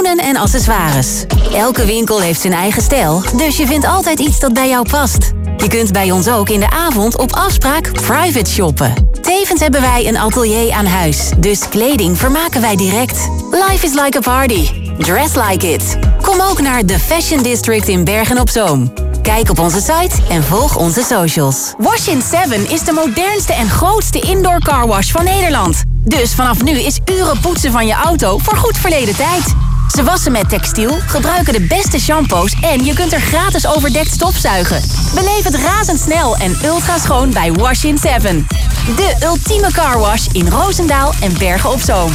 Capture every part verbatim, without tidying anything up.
schoenen en accessoires. Elke winkel heeft zijn eigen stijl, dus je vindt altijd iets dat bij jou past. Je kunt bij ons ook in de avond op afspraak private shoppen. Tevens hebben wij een atelier aan huis, dus kleding vermaken wij direct. Life is like a party. Dress like it. Kom ook naar The Fashion District in Bergen-op-Zoom. Kijk op onze site en volg onze socials. Wash in seven is de modernste en grootste indoor carwash van Nederland. Dus vanaf nu is uren poetsen van je auto voor goed verleden tijd. Ze wassen met textiel, gebruiken de beste shampoos en je kunt er gratis overdekt stofzuigen. Beleef het razendsnel en ultra schoon bij Wash in seven. De ultieme carwash in Roosendaal en Bergen-op-Zoom.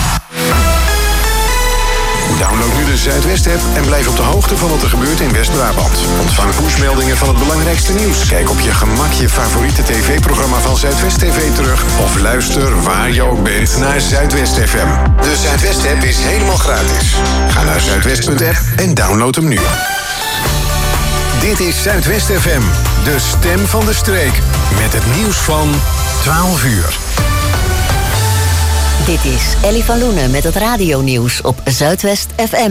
Download nu de Zuidwest-app en blijf op de hoogte van wat er gebeurt in West-Brabant. Ontvang pushmeldingen van het belangrijkste nieuws. Kijk op je gemak je favoriete tv-programma van Zuidwest T V terug. Of luister waar je ook bent naar Zuidwest F M. De Zuidwest-app is helemaal gratis. Ga naar zuidwest punt app en download hem nu. Dit is Zuidwest F M, de stem van de streek. Met het nieuws van twaalf uur. Dit is Ellie van Loenen met het radionieuws op Zuidwest F M.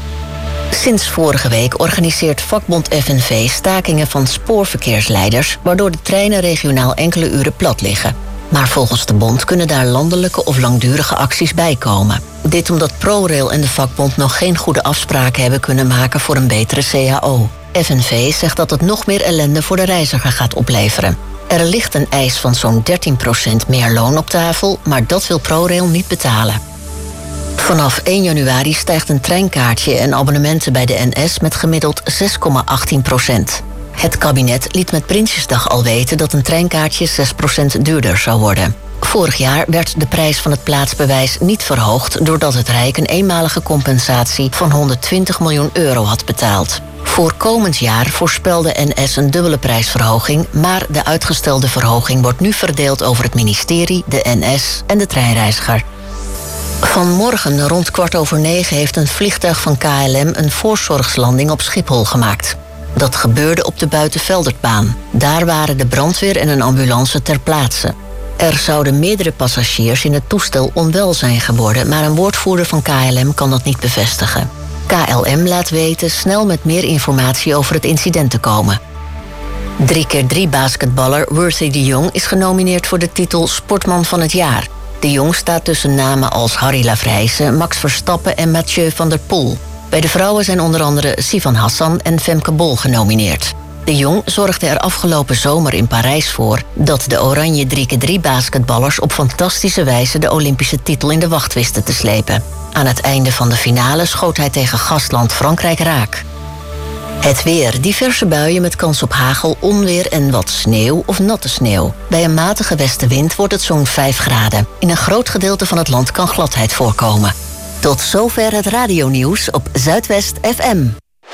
Sinds vorige week organiseert vakbond F N V stakingen van spoorverkeersleiders, waardoor de treinen regionaal enkele uren plat liggen. Maar volgens de bond kunnen daar landelijke of langdurige acties bij komen. Dit omdat ProRail en de vakbond nog geen goede afspraken hebben kunnen maken voor een betere C A O. F N V zegt dat het nog meer ellende voor de reiziger gaat opleveren. Er ligt een eis van zo'n dertien procent meer loon op tafel, maar dat wil ProRail niet betalen. Vanaf één januari stijgt een treinkaartje en abonnementen bij de N S met gemiddeld zes komma achttien procent. Het kabinet liet met Prinsjesdag al weten dat een treinkaartje zes procent duurder zou worden. Vorig jaar werd de prijs van het plaatsbewijs niet verhoogd doordat het Rijk een eenmalige compensatie van honderdtwintig miljoen euro had betaald. Voor komend jaar voorspelde N S een dubbele prijsverhoging, maar de uitgestelde verhoging wordt nu verdeeld over het ministerie, de N S en de treinreiziger. Vanmorgen rond kwart over negen heeft een vliegtuig van K L M een voorzorgslanding op Schiphol gemaakt. Dat gebeurde op de Buitenveldertbaan. Daar waren de brandweer en een ambulance ter plaatse. Er zouden meerdere passagiers in het toestel onwel zijn geworden, maar een woordvoerder van K L M kan dat niet bevestigen. K L M laat weten snel met meer informatie over het incident te komen. drie keer drie basketballer Worthy de Jong is genomineerd voor de titel Sportman van het jaar. De Jong staat tussen namen als Harry Lavrijsen, Max Verstappen en Mathieu van der Poel. Bij de vrouwen zijn onder andere Sivan Hassan en Femke Bol genomineerd. De Jong zorgde er afgelopen zomer in Parijs voor dat de oranje drie keer drie basketballers op fantastische wijze de Olympische titel in de wacht wisten te slepen. Aan het einde van de finale schoot hij tegen gastland Frankrijk raak. Het weer. Diverse buien met kans op hagel, onweer en wat sneeuw of natte sneeuw. Bij een matige westenwind wordt het zo'n vijf graden. In een groot gedeelte van het land kan gladheid voorkomen. Tot zover het radionieuws op Zuidwest F M.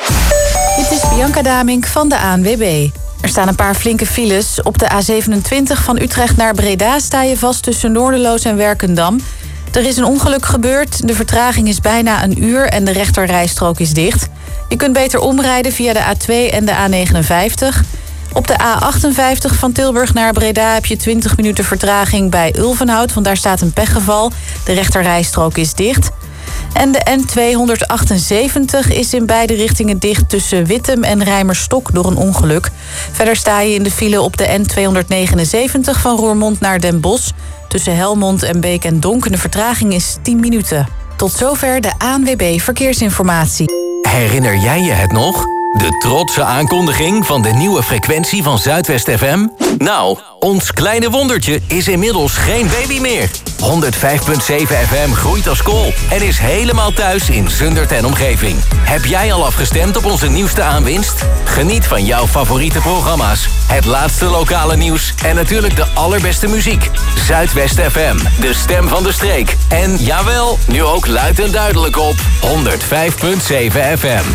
Dit is Bianca Damink van de A N W B. Er staan een paar flinke files. Op de A zevenentwintig van Utrecht naar Breda sta je vast tussen Noorderloos en Werkendam. Er is een ongeluk gebeurd. De vertraging is bijna een uur en de rechterrijstrook is dicht. Je kunt beter omrijden via de A twee en de A negenenvijftig. Op de A achtenvijftig van Tilburg naar Breda heb je twintig minuten vertraging bij Ulvenhout, want daar staat een pechgeval. De rechterrijstrook is dicht. En de N tweehonderdachtenzeventig is in beide richtingen dicht tussen Wittem en Rijmerstok door een ongeluk. Verder sta je in de file op de N tweehonderdnegenenzeventig van Roermond naar Den Bosch. Tussen Helmond en Beek en Donk. De vertraging is tien minuten. Tot zover de A N W B Verkeersinformatie. Herinner jij je het nog? De trotse aankondiging van de nieuwe frequentie van Zuidwest F M? Nou, ons kleine wondertje is inmiddels geen baby meer. honderdvijf komma zeven F M groeit als kool en is helemaal thuis in Zundert en omgeving. Heb jij al afgestemd op onze nieuwste aanwinst? Geniet van jouw favoriete programma's, het laatste lokale nieuws en natuurlijk de allerbeste muziek. Zuidwest F M, de stem van de streek. En jawel, nu ook luid en duidelijk op honderdvijf komma zeven F M.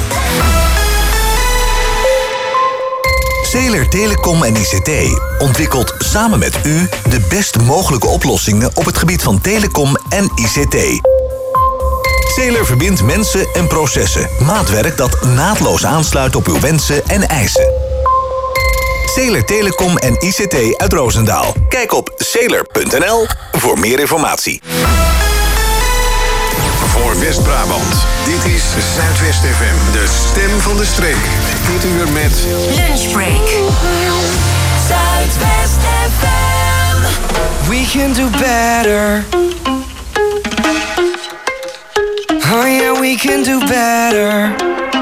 Zeeler Telecom en I C T ontwikkelt samen met u de best mogelijke oplossingen op het gebied van telecom en I C T. Zeeler verbindt mensen en processen. Maatwerk dat naadloos aansluit op uw wensen en eisen. Zeeler Telecom en I C T uit Roosendaal. Kijk op zeeler punt n l voor meer informatie. Voor West-Brabant, dit is Zuidwest F M, de stem van de streek. Dit uur met Lunchbreak. Zuidwest F M. We can do better. Oh yeah, we can do better.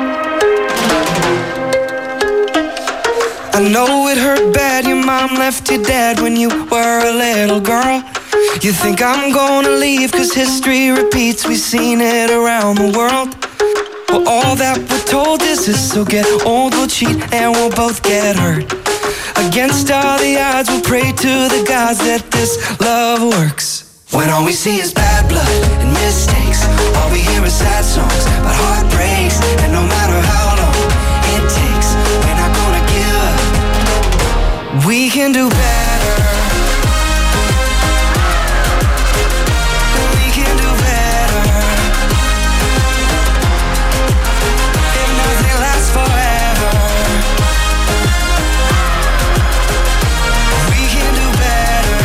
I know it hurt bad, your mom left you dead when you were a little girl. You think I'm gonna leave cause history repeats, we've seen it around the world. Well, all that we're told is this, so get old, we'll cheat and we'll both get hurt. Against all the odds, we'll pray to the gods that this love works. When all we see is bad blood and mistakes, all we hear is sad songs about heartbreaks. And no matter how long it takes, we're not gonna give up. We can do better. We can do better. If nothing lasts forever, we can do better.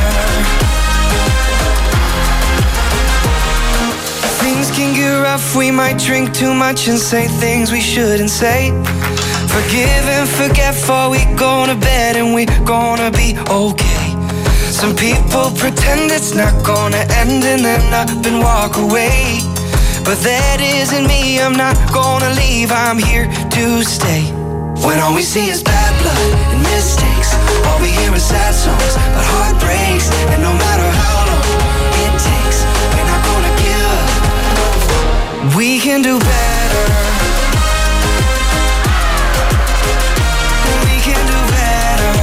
Things can get rough, we might drink too much and say things we shouldn't say. Forgive and forget before we go to bed and we gonna be okay. Some people pretend it's not gonna end and then up and walk away. But that isn't me, I'm not gonna leave, I'm here to stay. When all we see is bad blood and mistakes, all we hear is sad songs about heartbreaks. And no matter how long it takes, we're not gonna give up. We can do better. We can do better.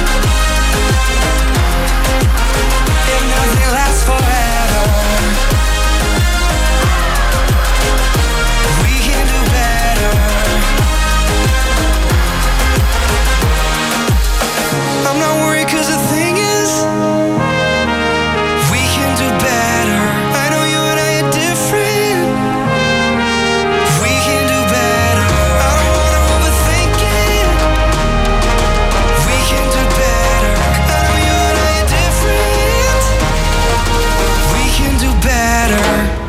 If nothing lasts forever, we can do better. I'm not worried cause the thing is, we can do better. I know you and I are different. We can do better. I don't wanna overthink it. We can do better. I know you and I are different. We can do better.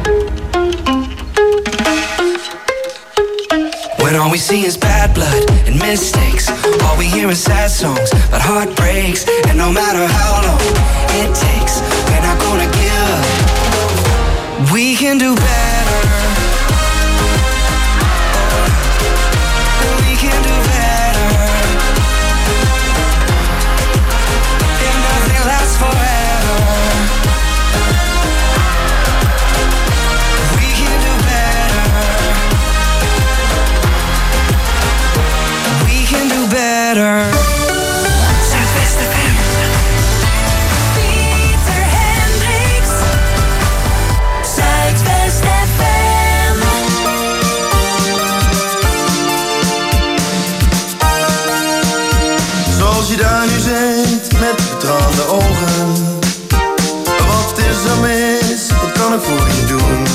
When all we see is bad blood and mistakes, all we hear is sad songs about heartbreaks. And no matter how long it takes, we're not gonna give up. We can do better. We can do better. If nothing lasts forever, we can do better. We can do better. Zuidwest F M. Pieter Hendricks. Zuidwest F M. Zoals je daar nu zit met betraande ogen. Wat is er mis? Wat kan ik voor je doen?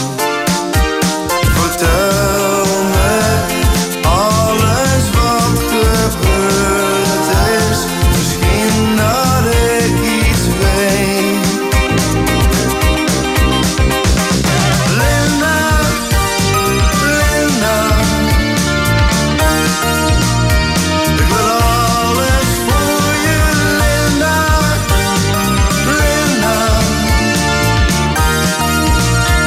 Vertel me alles wat gebeurd is. Misschien dat ik iets weet. Linda, Linda, ik wil alles voor je, Linda, Linda.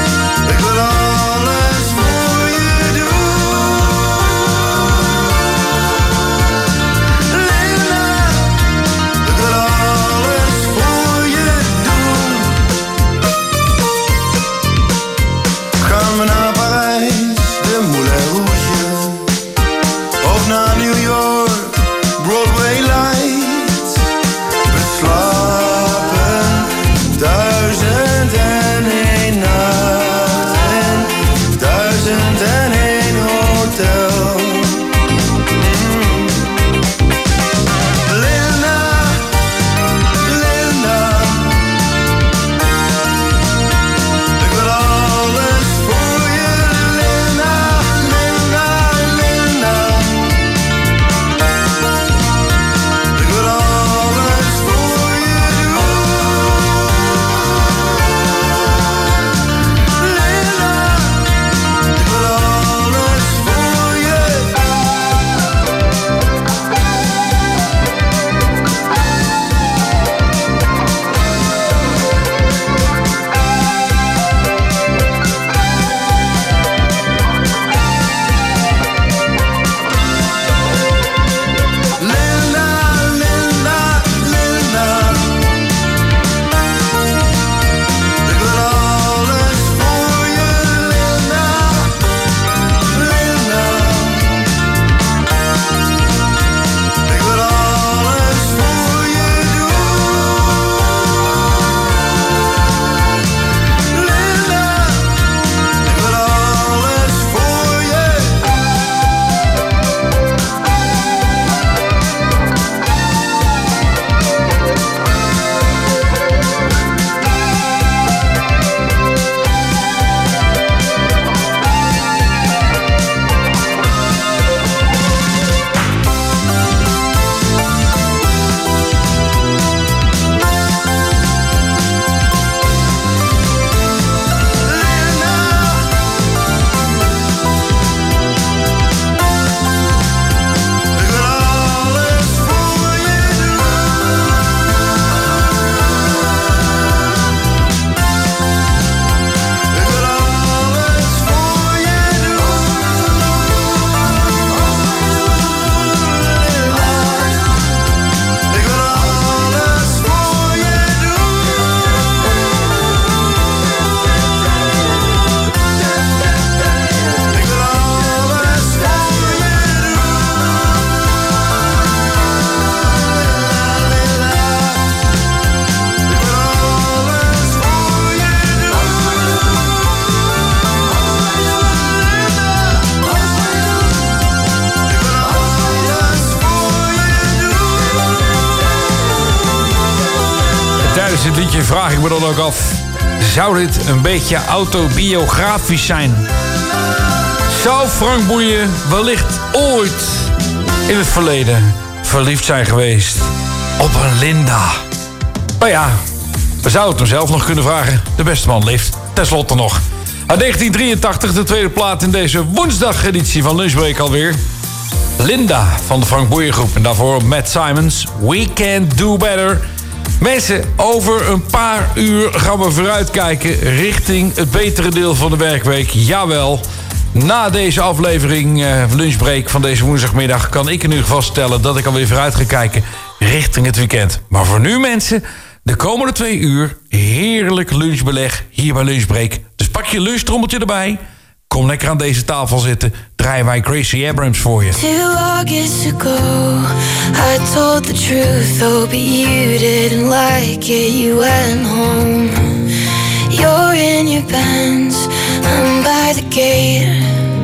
dit liedje vraag ik me dan ook af. Zou dit een beetje autobiografisch zijn? Zou Frank Boeien wellicht ooit in het verleden verliefd zijn geweest op een Linda? Nou ja, we zouden het hem zelf nog kunnen vragen. De beste man leeft tenslotte nog. Uit negentien drieëntachtig, de tweede plaat in deze woensdageditie van Lunchbreak alweer. Linda van de Frank Boeien groep. En daarvoor Matt Simons, We Can't Do Better. Mensen, over een paar uur gaan we vooruitkijken richting het betere deel van de werkweek. Jawel. Na deze aflevering uh, Lunchbreak van deze woensdagmiddag kan ik in ieder geval stellen dat ik alweer vooruit ga kijken richting het weekend. Maar voor nu, mensen, de komende twee uur heerlijk lunchbeleg hier bij Lunchbreak. Dus pak je lunchtrommeltje erbij. Kom lekker aan deze tafel zitten. Draaien wij Gracie Abrams voor je. Two August ago, I told the truth, oh, but you didn't like it. You went home. You're in your Benz, I'm by the gate.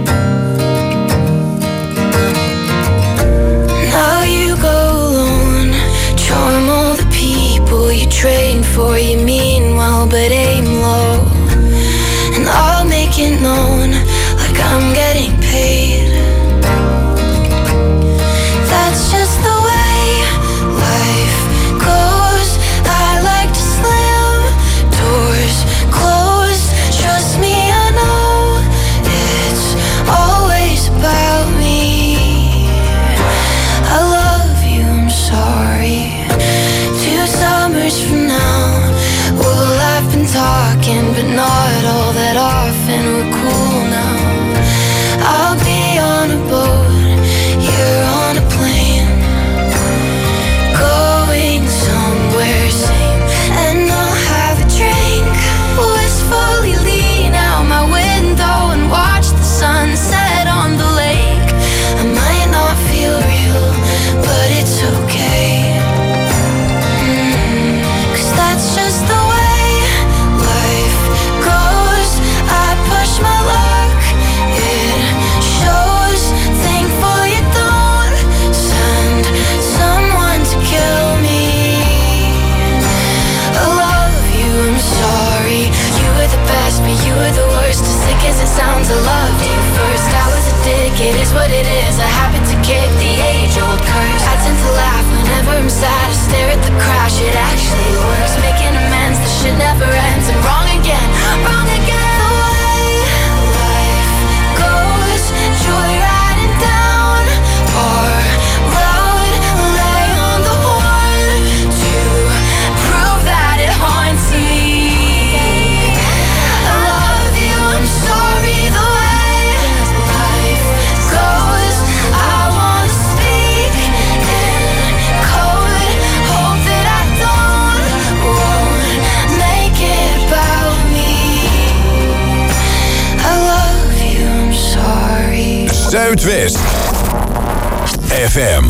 Now you go alone, charm all the people you train for. You mean well, but aim low. And I'll make it known like I'm getting paid. That's just the way life goes. I like to slam doors closed. Trust me, I know it's always about me. I love you, I'm sorry. Two summers from now, we'll have been talking, but not all that often. We're cool now. I'll be on a boat, you're on a plane, going somewhere same. And I'll have a drink, wistfully lean out my window and watch the sunset on the lake. I might not feel real, but it's okay. Mm, 'cause that's just the way life goes. I push my luck, it shows. Thankful you don't send someone to kill me. I love you, I'm sorry. You were the best, but you were the worst. As sick as it sounds, I loved you first. I was a dick, it is what it is. I happen to kick the age-old curse. I tend to laugh whenever I'm sad. I stare at the crash, it actually works. Making amends, the shit never ends. And wrong again, wrong again. The way life goes, joyriding down our road. Lay on the horn to prove that it haunts me. I love you, I'm sorry. The way life goes, I wanna speak in code. Hope that I don't won't make it about me. I love you, I'm sorry. Zuidwest F M.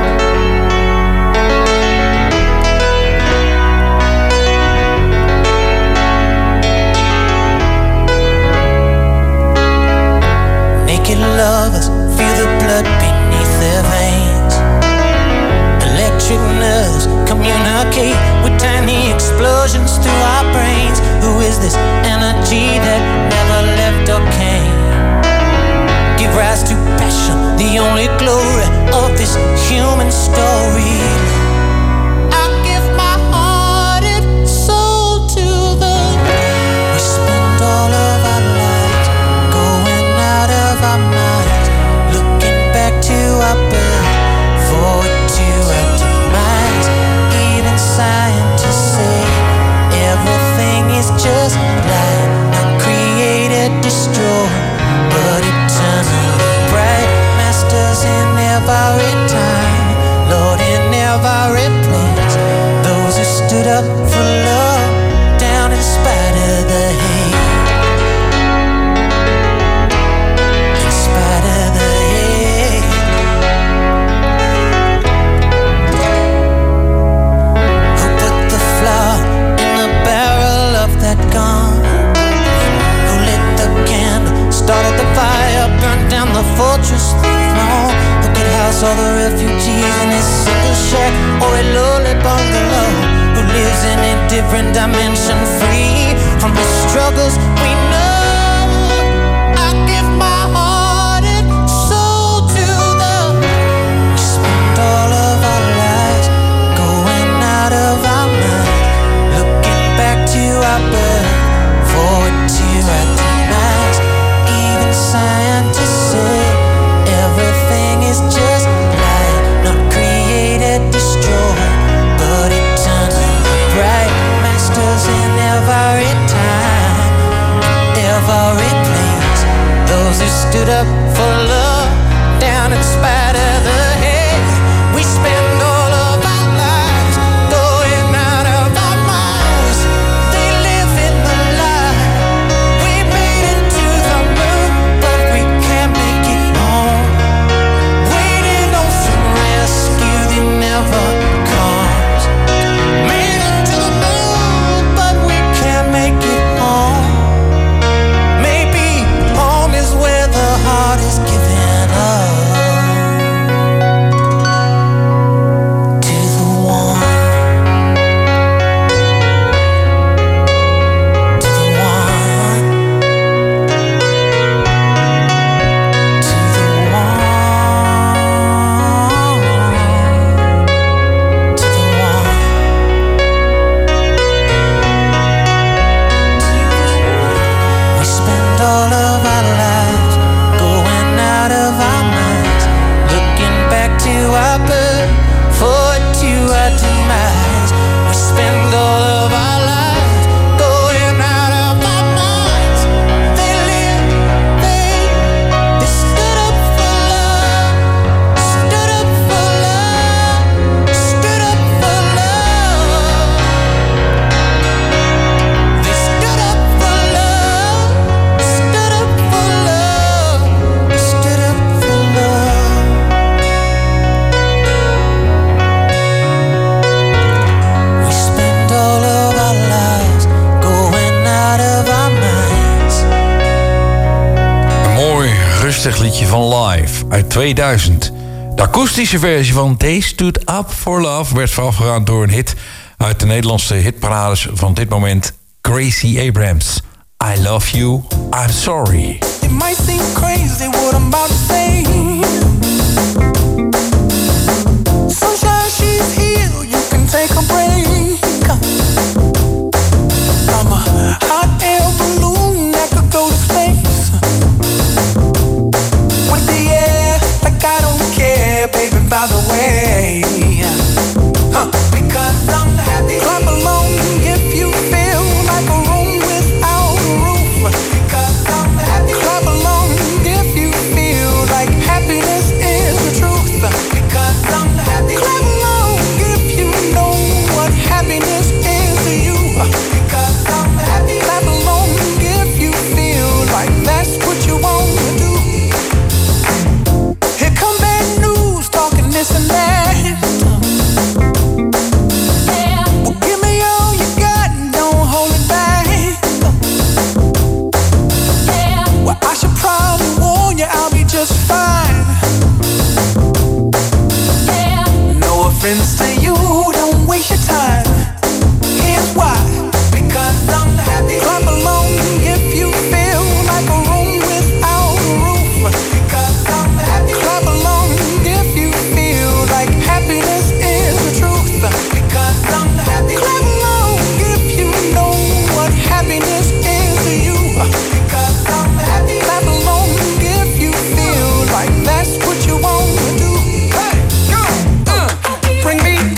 Naked lovers feel the blood beneath their veins. Electric nerves communicate with tiny explosions through our brains. Who is this energy that never left or came? Give rise to passion, the only glory of this human story. I give my heart and soul to the. We spend all of our lives going out of our minds, looking back to our birth, forward to our demise. Even scientists say everything is just light, not created, destroyed, but eternally bright. Masters in every time, Lord in every place. Those who stood up for love, down in spite of the hate. In spite of the hate. Who put the flower in the barrel of that gun? Who lit the candle, started the fire, burned down the fortress throne? Who could house all the refugees in his single shack or a lowly bungalow? Who lives in a different dimension, free from the struggles we know. I give my heart and soul to the. We spend all of our lives going out of our mind, looking back to our birth, forward to our demise. Even scientists say everything is just light, not created, destroyed, but it turns bright. Masters in every time, every place. Those who stood up for love, down in spite of the hate. We spend all of our lives going out of our minds. They live in the lie. We made it to the moon, but we can't make it home. Waiting on some rescue that never comes. Made it to the moon, but we can't make it home. Maybe home is where the heart is giving up to the one, to the one, to the one, to the one. We spend all of our lives going out of our minds, looking back to our birth, forward to our demise. We spend all of our lives going out of our minds. They live, they, they stood up for love, stood up for love, stood up for love. They stood up for love, stood up for love, stood up for love. We spend all of our lives going out of our minds. Een mooi, rustig liedje van Live uit tweeduizend. De akoestische versie van They Stood Up For Love werd voorafgegaan door een hit uit de Nederlandse hitparades van dit moment, Gracie Abrams. I Love You, I'm Sorry. It might seem crazy what I'm about to say. Sunshine, she's here, you can take a break. I'm a hot air balloon that could go to space. With the air, like I don't care, baby, by the way. Huh. Because I'm happy. Clap along if you feel like a room without a roof. Because I'm happy. Clap along if you feel like happiness is the truth. Because I'm happy. Clap along if you know what happiness is to you. Because I'm happy. Clap along if you feel like that's what you want to do. Here come bad news, talking this and that. Well, give me all you got and don't hold it back. Well, I should probably warn you, I'll be just fine. No offense to you, don't waste your time. Here's why. Because I'm happy. Clap along if you feel like a room without a roof. Because I'm happy. Clap along if you feel like happiness is the truth. Because I'm happy. Clap along if you know what happiness is to you. Because I'm happy. Clap along if you feel like that's what you want to do. Hey, go, uh, bring me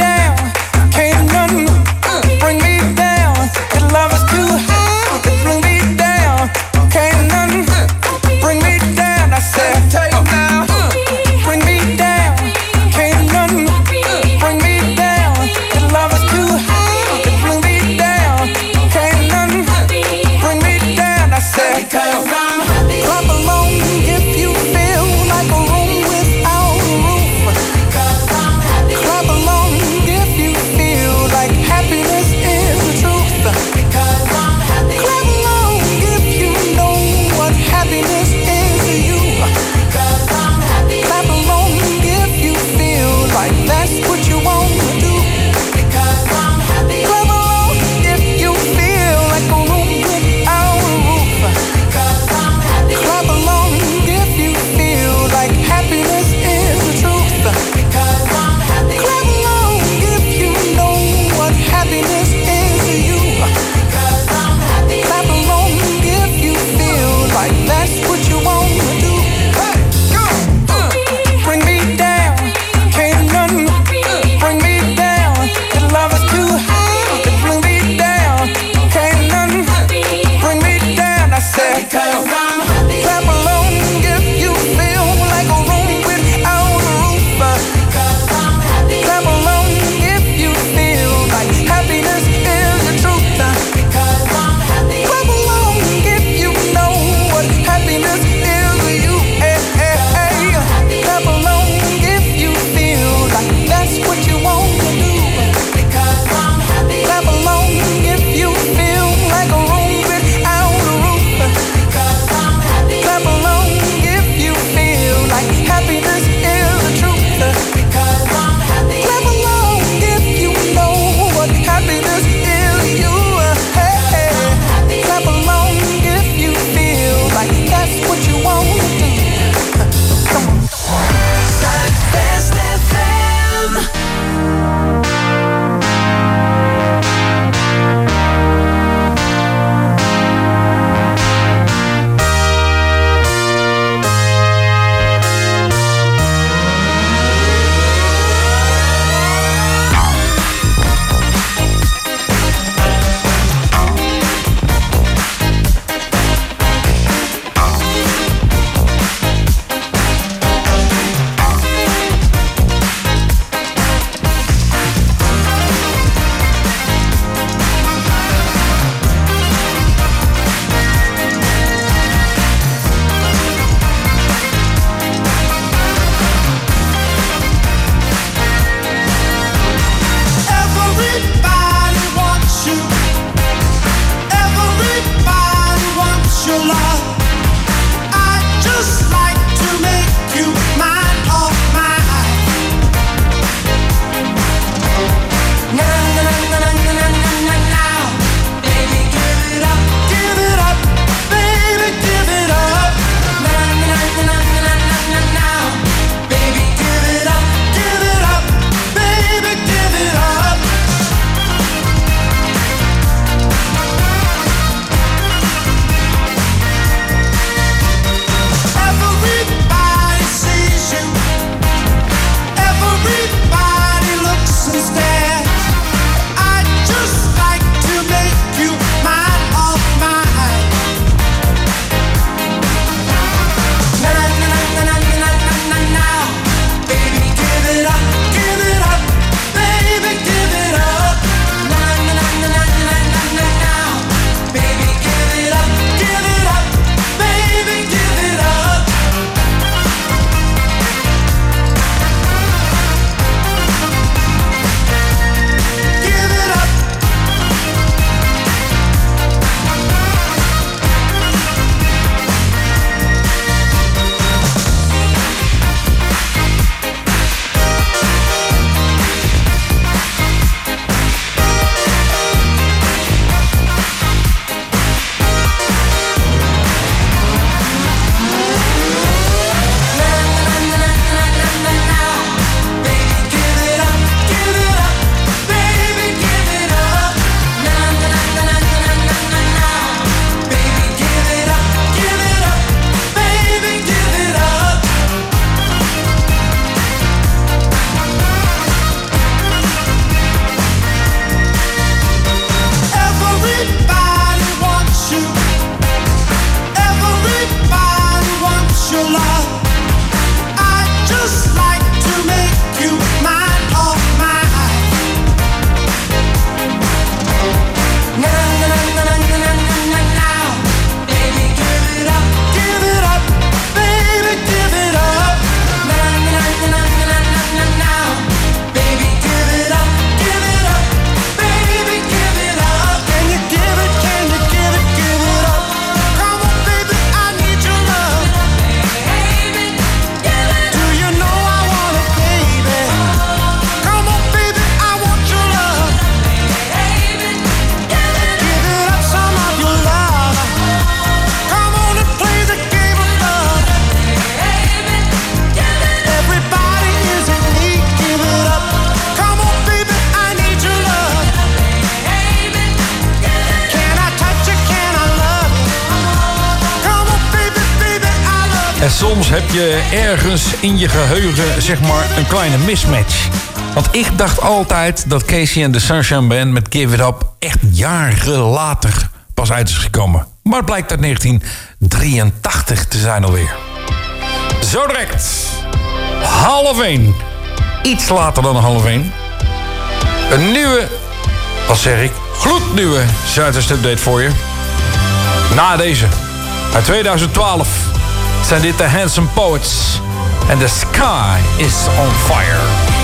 soms heb je ergens in je geheugen zeg maar een kleine mismatch. Want ik dacht altijd dat Casey and the Sunshine Band met Give It Up echt jaren later pas uit is gekomen. Maar het blijkt uit negentien drieëntachtig te zijn alweer. Zo direct. Half één. Iets later dan half één. Een nieuwe, wat zeg ik, gloednieuwe Zuidwest Update voor je. Na deze, uit tweeduizend twaalf, zijn dit de Handsome Poets. En The Sky is on Fire.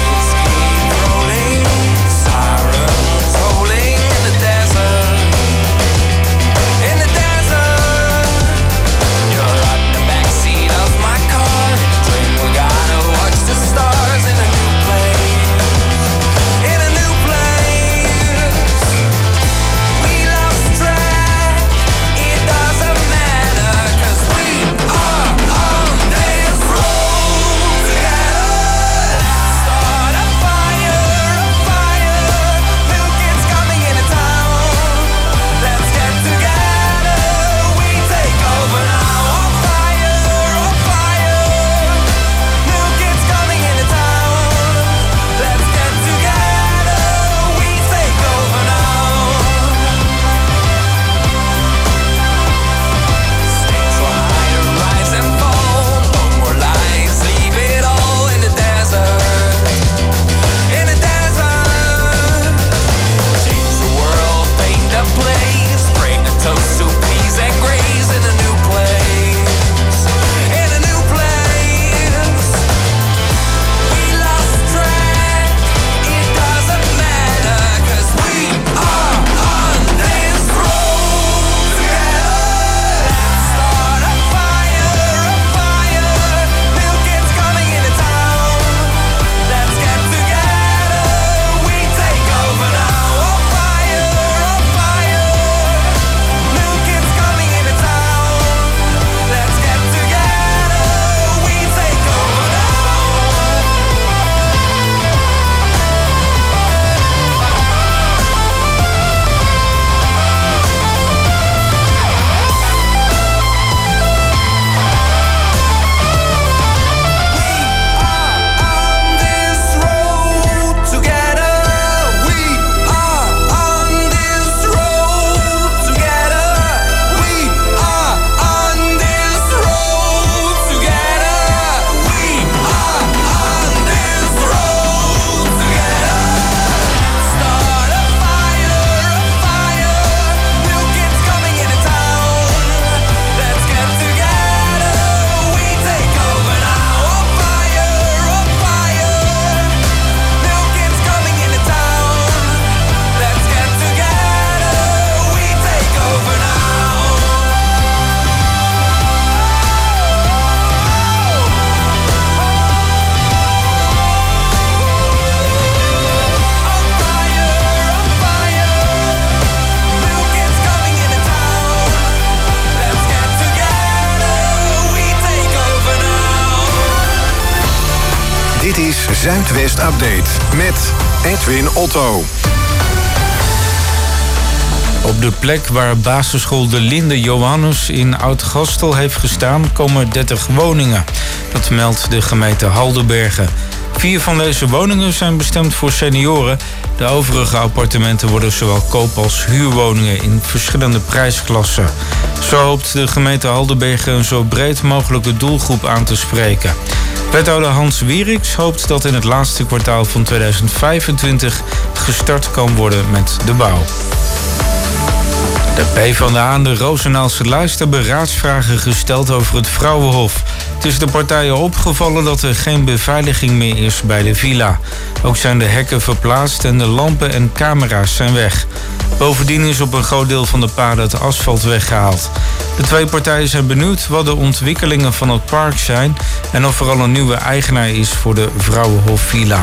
Zuidwest Update met Edwin Otto. Op de plek waar basisschool De Linde Johannes in Oud-Gastel heeft gestaan komen dertig woningen. Dat meldt de gemeente Haldenbergen. Vier van deze woningen zijn bestemd voor senioren. De overige appartementen worden zowel koop- als huurwoningen in verschillende prijsklassen. Zo hoopt de gemeente Haldenbergen een zo breed mogelijke doelgroep aan te spreken. Wethouder Hans Wieriks hoopt dat in het laatste kwartaal van tweeduizend vijfentwintig gestart kan worden met de bouw. De PvdA en de Rozenaalse lijst hebben raadsvragen gesteld over het Vrouwenhof. Het is de partijen opgevallen dat er geen beveiliging meer is bij de villa. Ook zijn de hekken verplaatst en de lampen en camera's zijn weg. Bovendien is op een groot deel van de paden het asfalt weggehaald. De twee partijen zijn benieuwd wat de ontwikkelingen van het park zijn en of er al een nieuwe eigenaar is voor de Vrouwenhof Villa.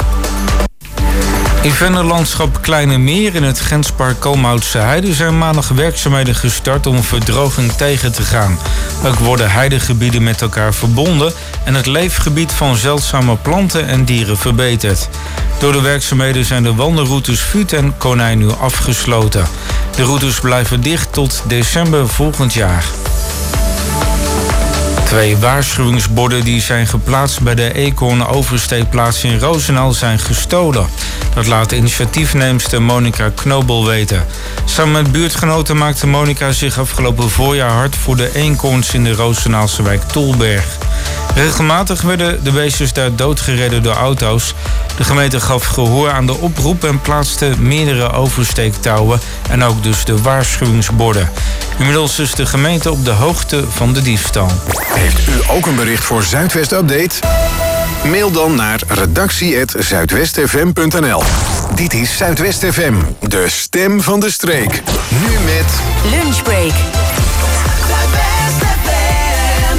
In vennerlandschap Kleine Meer in het Genspark Kalmhoutse Heide zijn maandag werkzaamheden gestart om verdroging tegen te gaan. Ook worden heidegebieden met elkaar verbonden en het leefgebied van zeldzame planten en dieren verbeterd. Door de werkzaamheden zijn de wandelroutes Vuut en Konijn nu afgesloten. De routes blijven dicht tot december volgend jaar. Twee waarschuwingsborden die zijn geplaatst bij de Econ oversteekplaats in Roosendaal zijn gestolen. Dat laat initiatiefneemster Monica Knobel weten. Samen met buurtgenoten maakte Monica zich afgelopen voorjaar hard voor de eenkorns in de Roosendaalse wijk Tolberg. Regelmatig werden de beestjes daar doodgereden door auto's. De gemeente gaf gehoor aan de oproep en plaatste meerdere oversteektouwen en ook dus de waarschuwingsborden. Inmiddels is de gemeente op de hoogte van de diefstal. Heeft u ook een bericht voor Zuidwest Update? Mail dan naar redactie at zuidwestfm punt n l. Dit is Zuidwest F M, de stem van de streek. Nu met Lunchbreak. Zuidwest F M.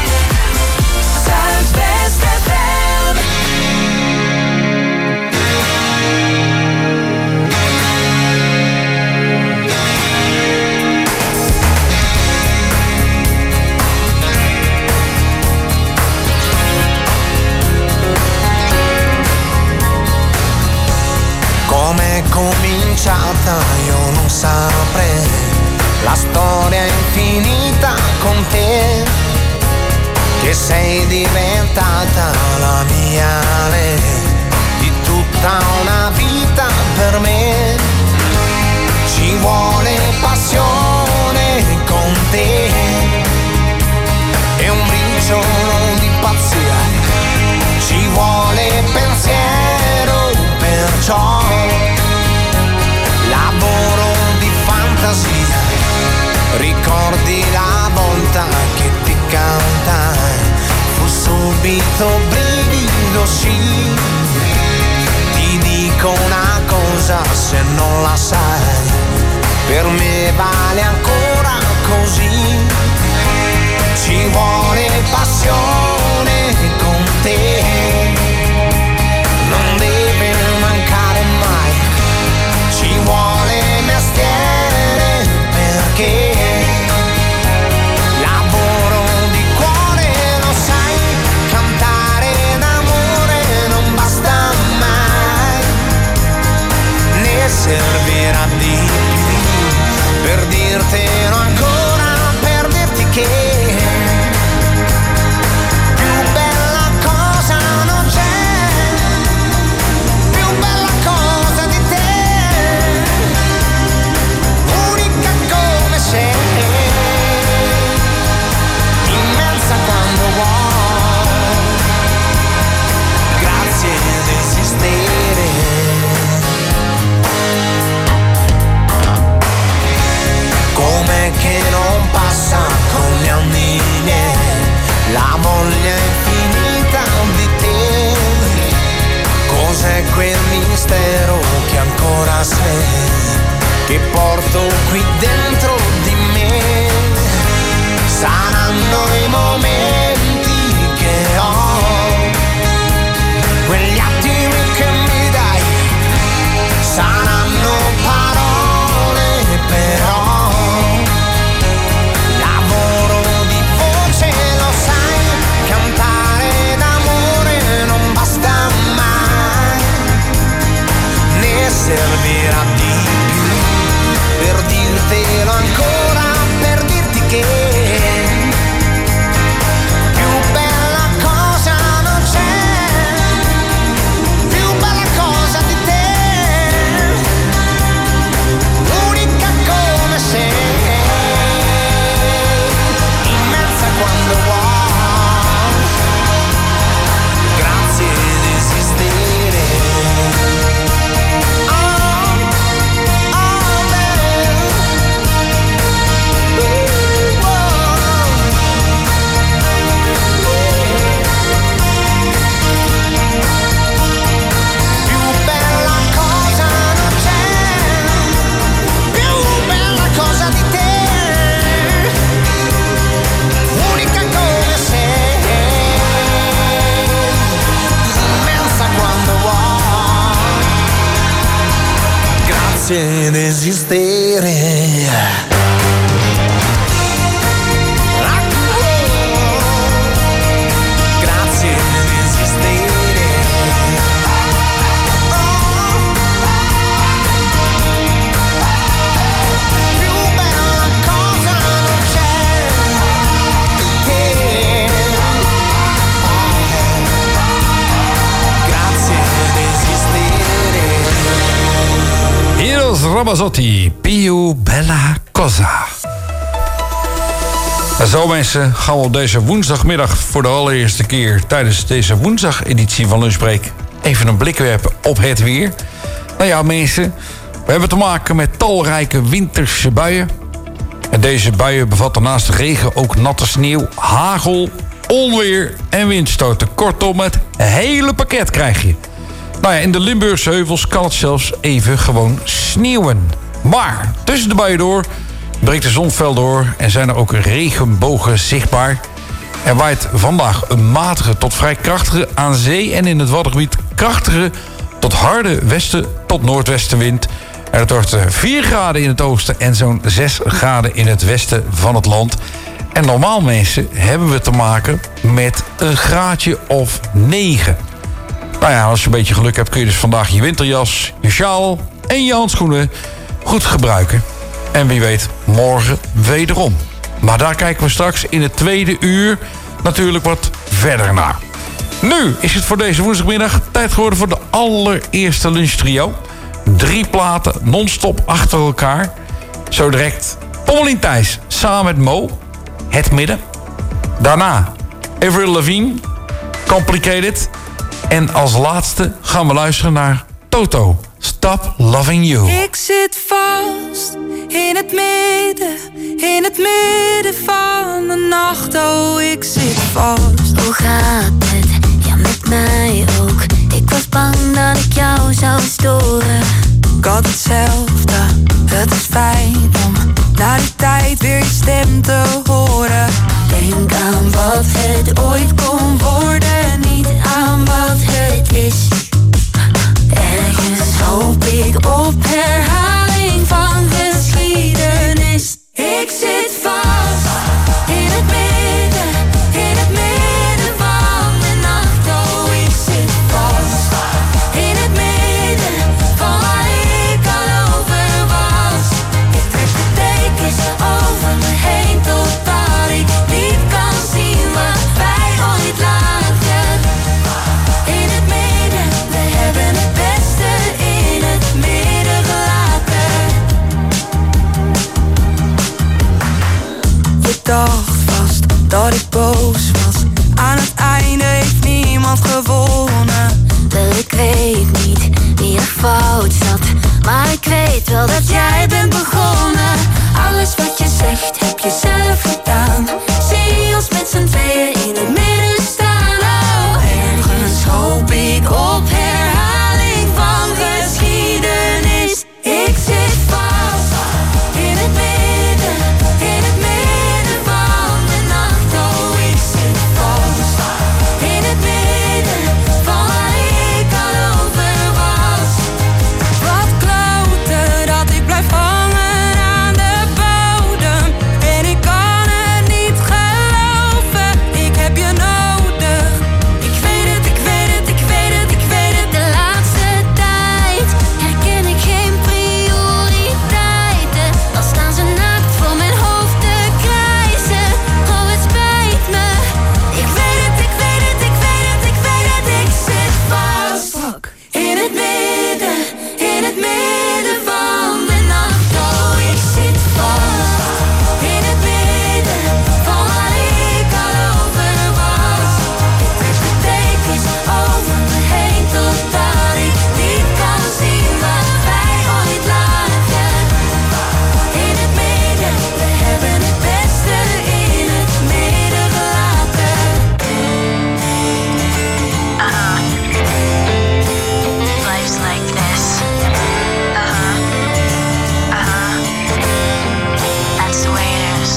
Zuidwest F M. Com'è cominciata io non saprei, la storia è infinita con te, che sei diventata la mia re, di tutta una vita per me. Ci vuole passione con te e un briciolo di pazzia, ci vuole pensiero, perciò lavoro di fantasia. Ricordi la volta che ti cantai, fu subito brivido, sì. Ti dico una cosa se non la sai, per me vale ancora così. Ci vuole passione con te, non deve mancare mai. Ci vuole mestiere perché lavoro di cuore, lo sai, cantare d'amore non basta mai, ne servirà di più per dirtelo ancora, per dirti che che non passa con gli anni miei, la voglia infinita di te. Cos'è quel mistero che ancora sei, che porto qui dentro di me? Saranno i momenti che ho, quegli attimi che mi dai, saranno parole però. Servirà di più per dirtelo ancora, per dirti che più bella cosa non c'è, più bella cosa di te, unica come sei, immensa quando vuoi, grazie di esistere. Grazie di esistere. Grazie di esistere. Più bella cosa non c'è di te. Ramazzotti, Più Bella Cosa. En zo mensen, gaan we op deze woensdagmiddag voor de allereerste keer tijdens deze woensdag-editie van Lunchbreak even een blik werpen op het weer. Nou ja mensen, we hebben te maken met talrijke winterse buien. En deze buien bevatten naast de regen ook natte sneeuw, hagel, onweer en windstoten. Kortom, het hele pakket krijg je. Nou ja, in de Limburgse heuvels kan het zelfs even gewoon sneeuwen. Maar tussen de buien door breekt de zon fel door en zijn er ook regenbogen zichtbaar. Er waait vandaag een matige tot vrij krachtige aan zee en in het Waddengebied krachtige tot harde westen tot noordwestenwind. En het wordt vier graden in het oosten en zo'n zes graden in het westen van het land. En normaal mensen hebben we te maken met een graadje of negen. Nou ja, als je een beetje geluk hebt kun je dus vandaag je winterjas, je sjaal en je handschoenen goed gebruiken. En wie weet, morgen wederom. Maar daar kijken we straks in het tweede uur natuurlijk wat verder naar. Nu is het voor deze woensdagmiddag tijd geworden voor de allereerste lunchtrio. Drie platen non-stop achter elkaar. Zo direct Pommelien Thijs samen met Mo, Het Midden. Daarna Avril Lavigne, Complicated. En als laatste gaan we luisteren naar Toto, Stop Loving You. Ik zit vast in het midden, in het midden van de nacht. Oh, ik zit vast. Hoe gaat het? Ja, met mij ook. Ik was bang dat ik jou zou storen. Ik had hetzelfde, het is fijn om na die tijd weer je stem te horen. Denk aan wat het ooit kon worden, niet aan wat het is. Ergens hoop ik op herhaling van geschiedenis. Ik zit vast in het midden, in het midden van de nacht. Oh, ik zit vast in het midden van waar ik al over was. Ik trek de dekens over me heen totdat ik niet kan zien wat wij ooit lagen. In het midden, we hebben het beste in het midden gelaten. Je dacht vast dat ik boos was. Aan het einde heeft niemand gewonnen. Wel, ik weet niet wie er fout zat, maar ik weet wel dat jij bent begonnen. Alles wat je zegt heb je zelf gedaan. Zie ons met z'n tweeën in het midden staan. Oh, ergens hoop ik op herhaling van geschiedenis. Ik zit vast in het midden, in het midden van de nacht. Oh, ik zit vast in het midden van waar ik al over was. Wat kloten dat ik blijf hangen aan de bodem. En ik kan het niet geloven, ik heb je nodig. Ik weet het, ik weet het, ik weet het, ik weet het. De laatste tijd herken ik geen prioriteiten. Dan staan ze naakt voor mijn hoofd te krijsen. Oh, het spijt me. Ik weet het, ik weet het, ik weet het, ik weet het. Ik zit vast in het midden, in het midden van de nacht. Oh, ik zit vast in het midden van waar ik al over was. Ik trek de dekens over me heen totdat ik niet kan zien wat wij ooit lagen. In het midden, we hebben het beste in het midden gelaten. Uh-huh. Life's like this. Uh-huh. Uh-huh. That's the way it is.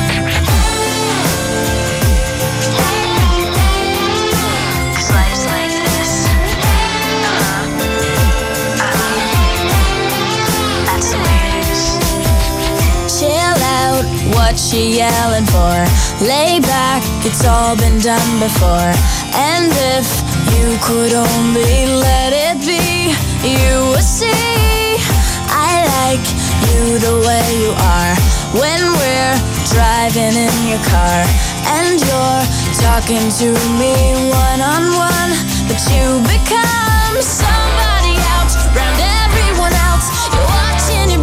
'Cause life's like this. Uh-huh. Uh-huh. That's the way it is. Chill out, what you yelling for? Lay back, it's all been done before. And if you could only let it be, you would see I like you the way you are. When we're driving in your car and you're talking to me one on one, but you become somebody else, round everyone else. You're watching your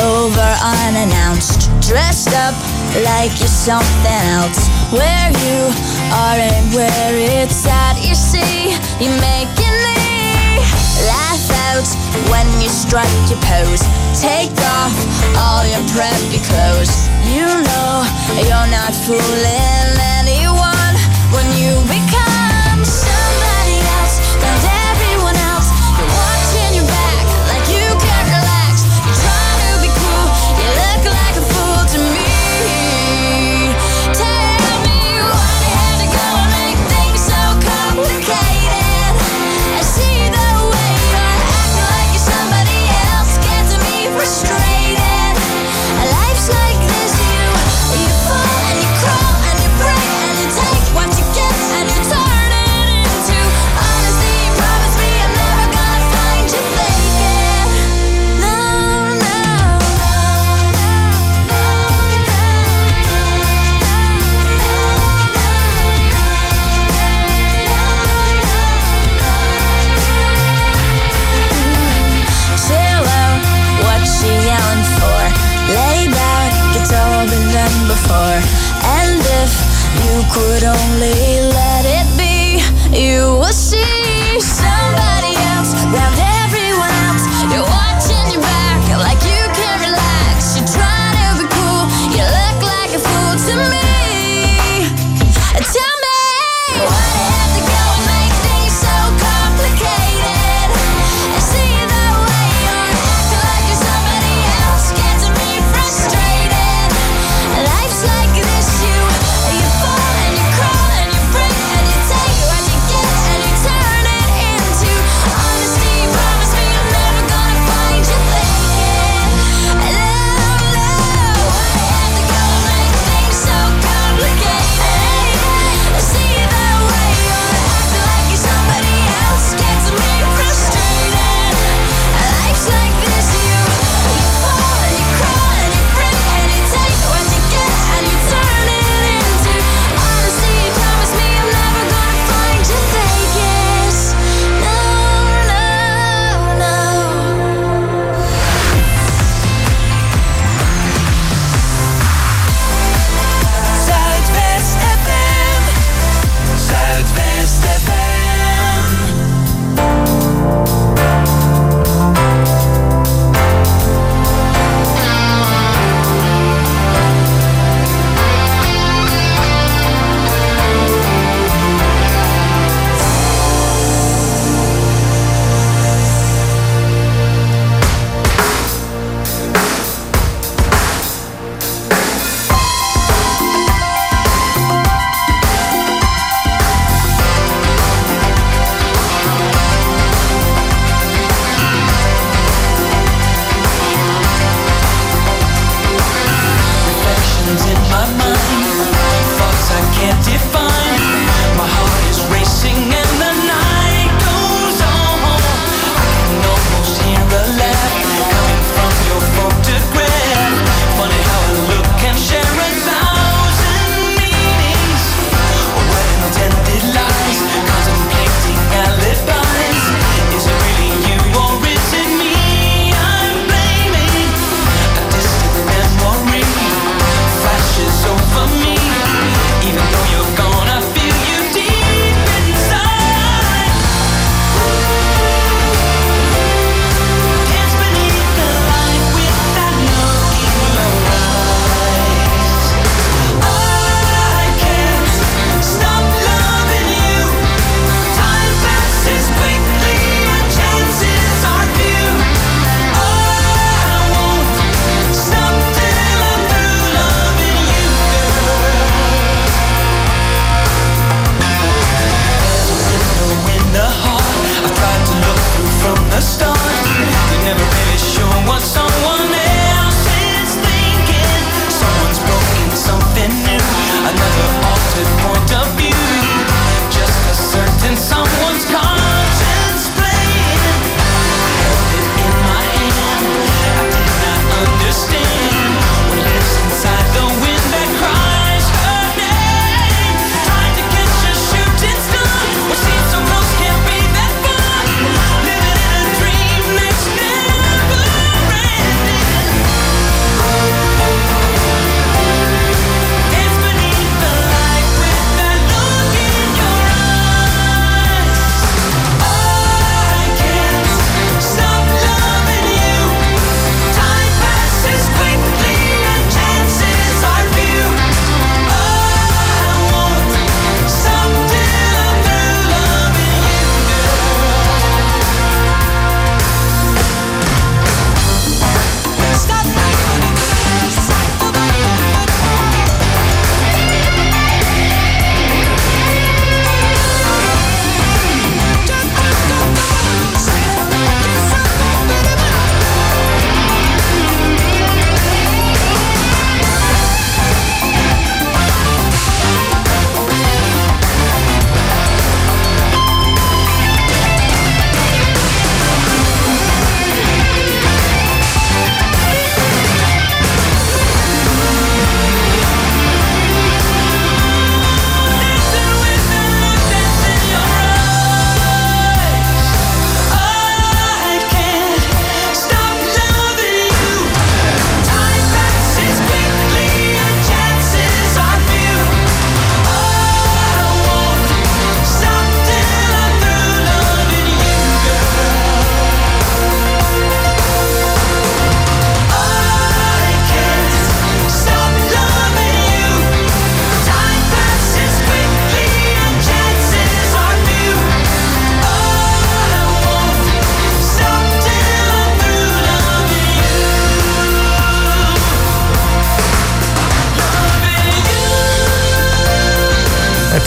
over unannounced, dressed up like you're something else. Where you are and where it's at, you see, you're making me laugh out when you strike your pose. Take off all your preppy clothes. You know you're not fooling anyone when you become somebody else. Found everyone else. You're watching your back like you can't relax. You're trying to be cool. You look like a fool to me. Tell me why you had to go and make things so complicated. I see the way you're acting like you're somebody else, getting me frustrated. Life's like this, you you fall and you crawl and you break and you take what you get and you turn it into honesty. You promise me I'm never gonna find you faking. No, no, chill out, what you yelling for? Lay back, it's all been done before. And if you could only let it be, you will see somebody else round everyone else. You're watching your back like you can't relax. You're trying to be cool, you look like a fool to me. Tell me why you have to go and make things so complicated. I see the way you're acting like you're somebody else, getting me frustrated. Life's like this, you you fall and you crawl and you break and you take what you get and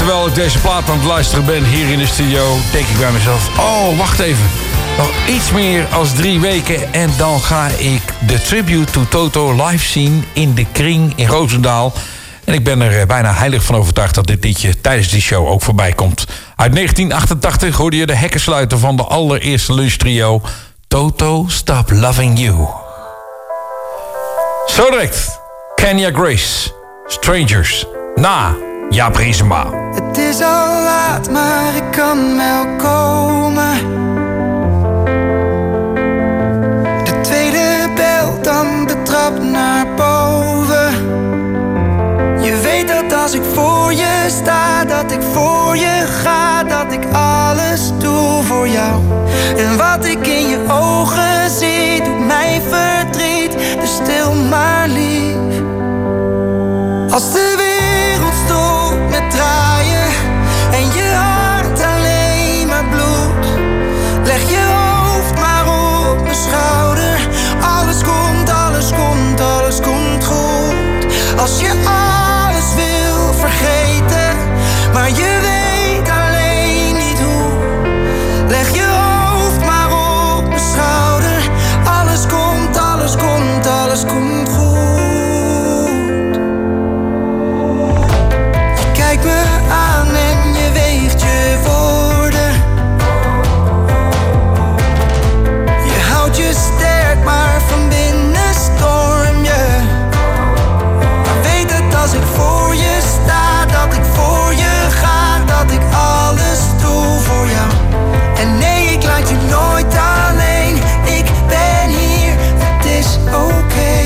terwijl ik deze plaat aan het luisteren ben hier in de studio, denk ik bij mezelf, oh, wacht even. Nog iets meer als drie weken en dan ga ik de Tribute to Toto live zien in de Kring in Roosendaal. En ik ben er bijna heilig van overtuigd dat dit liedje tijdens die show ook voorbij komt. Uit negentien achtentachtig hoorde je de hekkensluiter van de allereerste lunchtrio, Toto, Stop Loving You. Zo direct, Kenya Grace, Strangers, na Jaap Riesema. Het is al laat, maar ik kan wel komen. De tweede bel, dan de trap naar boven. Je weet dat als ik voor je sta, dat ik voor je ga, dat ik alles doe voor jou. En wat ik in je ogen zie, doet mij verdriet, dus stil maar lief. Als de wereld stopt met draaien en je hart alleen maar bloedt, leg je hoofd maar op mijn schouder. Alles komt, alles komt, alles komt goed. Als je alles wil vergeten, maar je weet alleen niet hoe, leg je hoofd maar op mijn schouder. Alles komt, alles komt, alles komt goed. Je kijkt me aan en je weegt je woorden. Je houdt je sterk, maar van binnen storm je. Maar weet dat als ik voor je sta, dat ik voor je ga, dat ik alles doe voor jou. En nee, ik laat je nooit alleen. Ik ben hier, het is oké.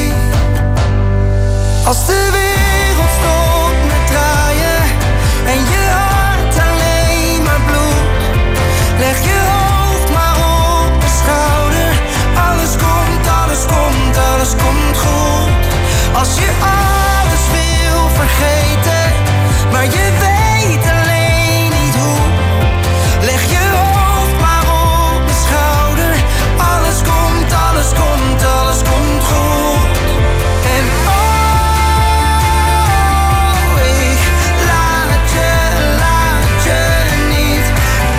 Als de wereld stopt met draaien en je hart alleen maar bloedt, leg je hoofd maar op mijn schouder. Alles komt, alles komt, alles komt goed. Als je alles wil vergeten, maar je weet alleen niet hoe, leg je hoofd maar op mijn schouder. Alles komt, alles komt, alles komt goed. En oh, ik laat je, laat je niet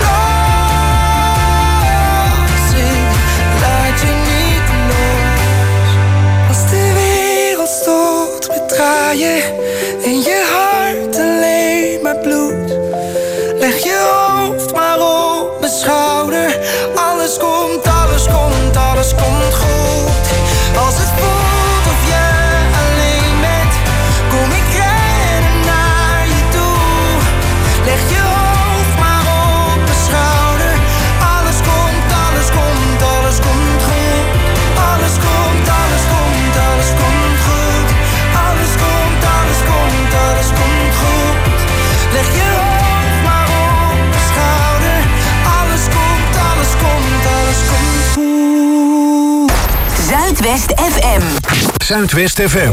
los. Ik laat je niet los. Als de wereld stopt met draaien en je hart alleen maar bloedt, leg je hoofd maar op mijn schouder. Alles komt, alles komt, alles komt goed. Als het voelt of je alleen bent, kom ik rennen naar je toe. Leg je hoofd maar op mijn schouder. Alles komt, alles komt, alles komt goed. Alles komt, alles komt, alles komt goed. Alles komt, alles komt, alles komt goed. Leg je hoofd maar op mijn schouder. Alles komt, alles komt, alles komt goed. Zuidwest F M. Zuidwest F M.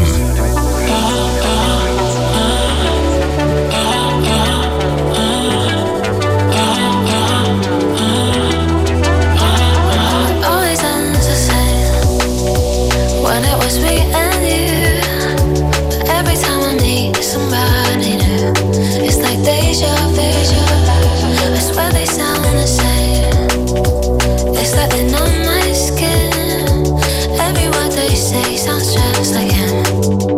Always ends the same when it was me and you. But every time I meet somebody new, it's like deja vu. I swear they sound the same. It's like they're on my skin. Every word they say sounds just like him.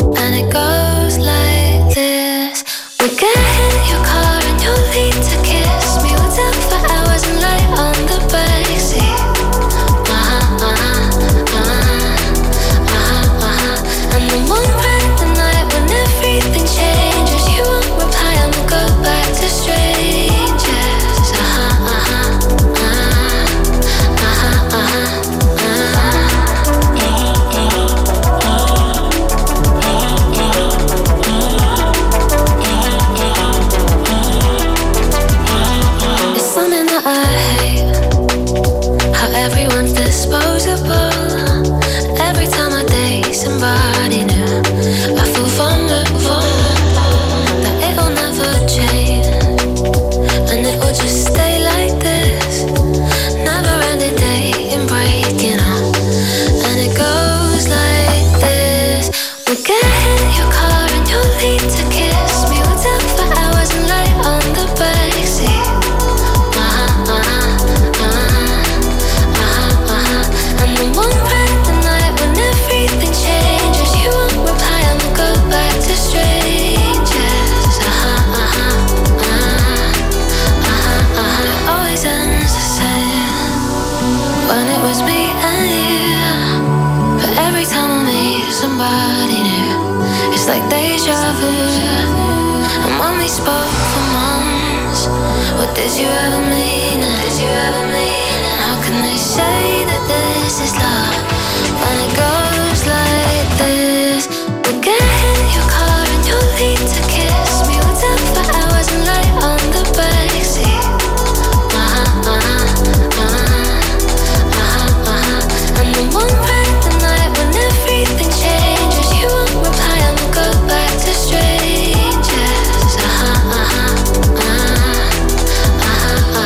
It's like deja vu. And when we spoke for months, what did you ever mean? Did you ever mean? And how can they say that this is love when it goes like this? We'll get in your car and you'll leave to kiss me. We'll talk for hours and lie on the backseat. Uh-huh, uh-huh, uh-huh, uh-huh, uh-huh. And then one bright the night when everything changes, you won't reply and we'll go back to strangers. Uh-huh, uh-huh, uh-huh, uh-huh,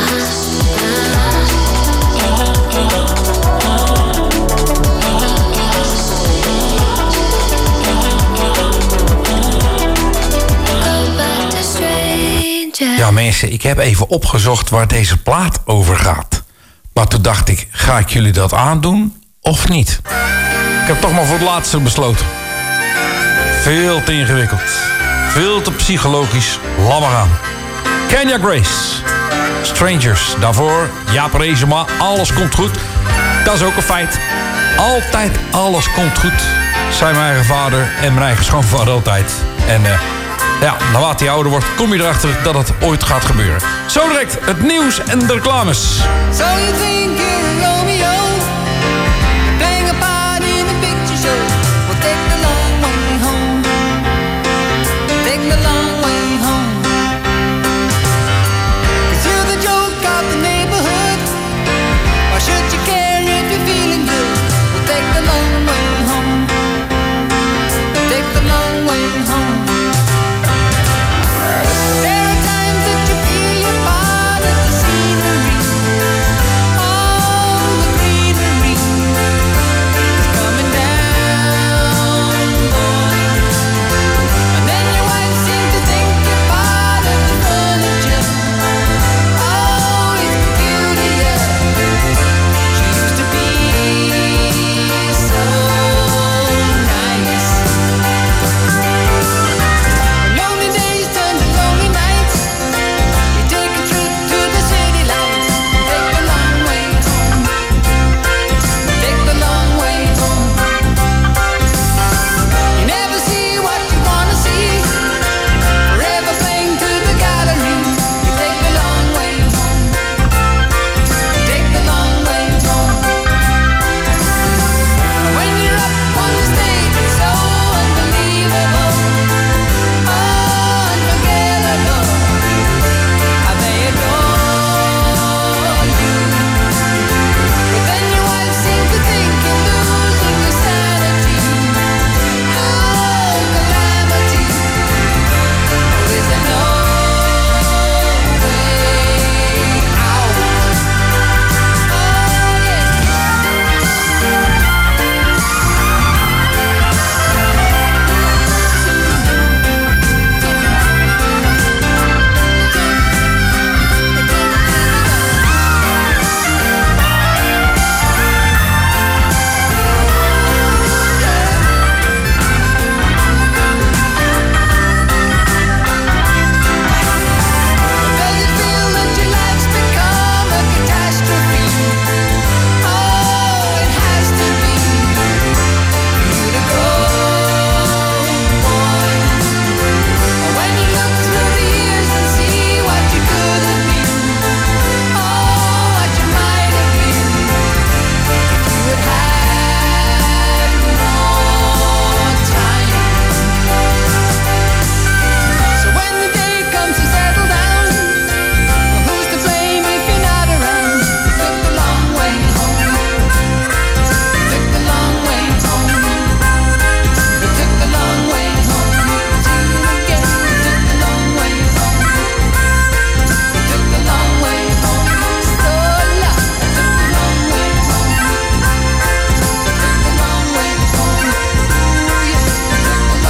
Ja mensen, ik heb even opgezocht waar deze plaat over gaat. Maar toen dacht ik, ga ik jullie dat aandoen of niet? Ik heb toch maar voor het laatste besloten. Veel te ingewikkeld. Veel te psychologisch. Laat maar gaan. Kenya Grace. Strangers. Daarvoor Jaap Reesema. Alles komt goed. Dat is ook een feit. Altijd alles komt goed. Zijn mijn eigen vader en mijn eigen schoonvader altijd. En uh, ja, naarmate hij ouder wordt, kom je erachter dat het ooit gaat gebeuren. Zo direct het nieuws en de reclames. So you think you're alone?